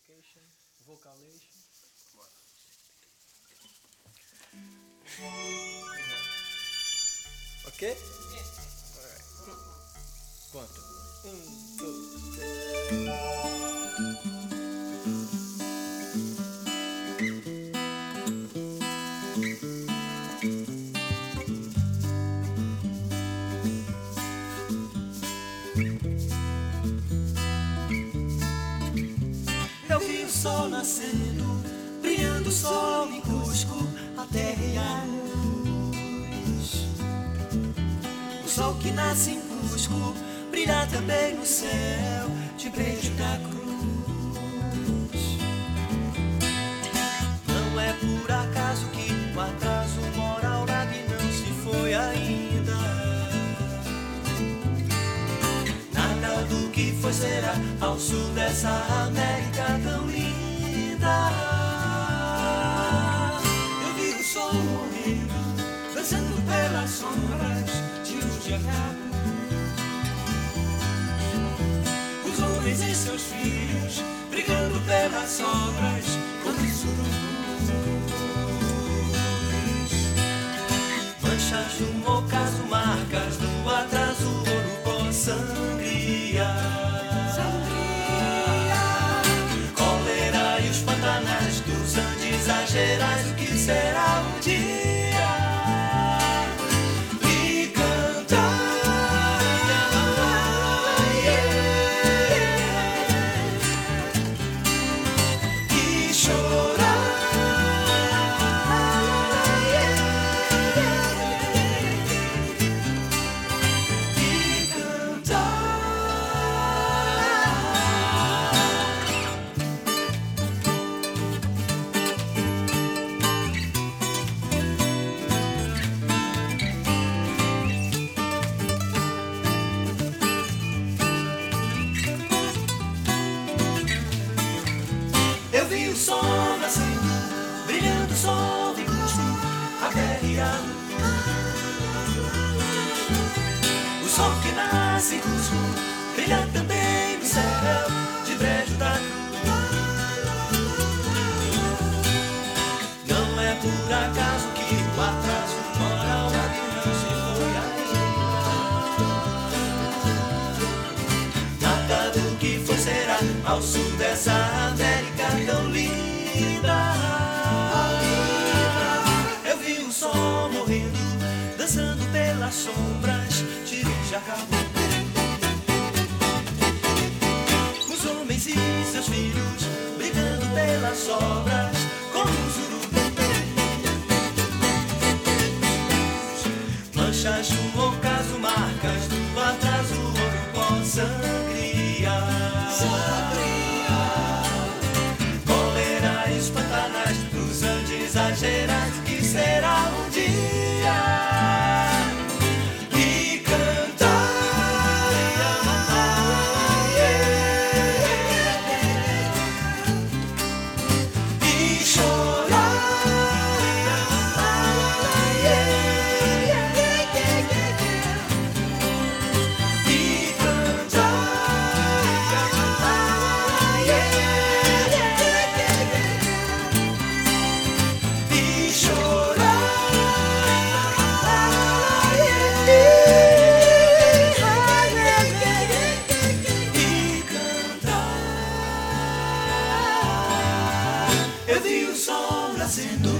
Amplification, Vocalation. Ok? Alright. Quanto? 1, 2, 3. Eu vi o sol nascendo, brilhando o sol em Cusco, a terra e a luz. O sol que nasce em Cusco brilha também no céu de Brejo da Cruz. Não é por acaso que o atraso moral nada não se foi ainda. Nada do que foi será ao sul dessa América tão linda. Eu vi o sol morrendo, dançando pelas sombras de luz de acabo. Os homens e seus filhos brigando pelas sobras contra os urubus. Manchas do ocaso, marcas do atraso, ouro, sangria. Cólera e os pantanais dos Andes, as Gerais, o que será um dia? E cantar, e chorar, e cantar. Eu vi o sol nascendo, brilhando o sol em Cusco, a terra e a luz. O sol que nasce em Cusco brilha também no céu de Brejo da Cruz. Não é por acaso que o atraso moral não se foi ainda. Nada do que foi será ao sul dessa América tão linda. Eu vi o sol morrendo, dançando pelas sombras de Jacabú. Os homens e seus filhos brigando pelas sobras com os urubus. Manchas do ocaso, marcas do atraso, ouro, pó, sangria. Cólera e os pantanais dos Andes, as Gerais, o que será um dia? E cantar, e chorar, e cantar, e chorar, e cantar. Eu vi o sol nascendo,